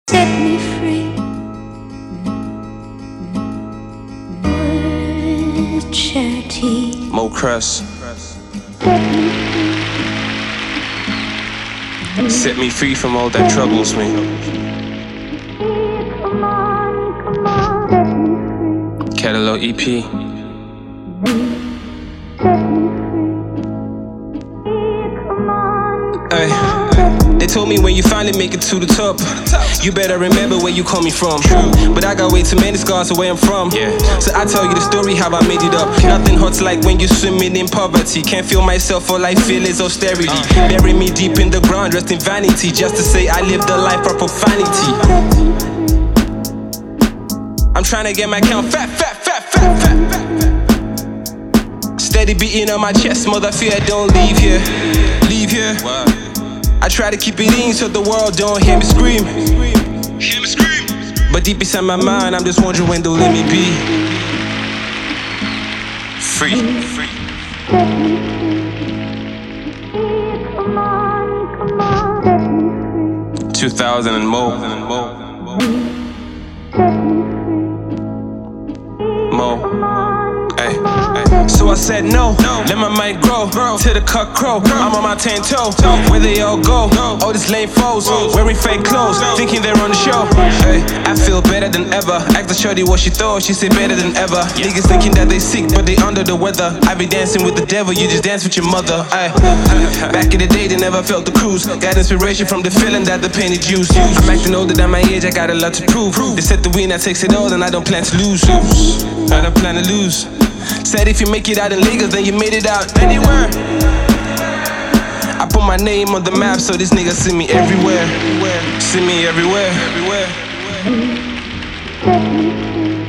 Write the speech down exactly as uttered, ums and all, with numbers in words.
Set me free. Word charity. Mo Crest. Set me free from all that troubles me. Come on, come on. Set me free. Catalog E P. Set me free. Come on, come Ay. on. They told me when you finally make it to the top, you better remember where you coming from. But I got way too many scars to where I'm from. So I tell you the story how I made it up. Nothing hurts like when you're swimming in poverty. Can't feel myself, all I feel is austerity. Bury me deep in the ground, dressed in vanity, just to say I lived a life of profanity. I'm trying to get my count fat, fat, fat, fat, fat, fat. Steady beating on my chest, mother fear don't leave here, leave here. I try to keep it in so the world don't hear me scream. Hear me scream. But deep inside my mind, I'm just wondering when they'll let me be free. Free. Come on, come on. Set me free. Two thousand and more. Mo. Ay, ay. So I said no, let my mind grow till the cut crow. I'm on my ten toe, where they all go. All these lame foes wearing fake clothes, thinking they're on the show. Ay, I feel better than ever. Asked the shorty what she thought, she said better than ever. Niggas thinking that they sick, but they under the weather. I be dancing with the devil, you just dance with your mother. Ay. Back in the day, they never felt the cruise. Got inspiration from the feeling that the penny juice. I'm acting older than my age, I got a lot to prove. They said the winner takes it all, and I don't plan to lose. I don't plan to lose. Said if you make it out in Lagos, then you made it out anywhere. I put my name on the map, so these niggas see me everywhere. See me everywhere. Everywhere.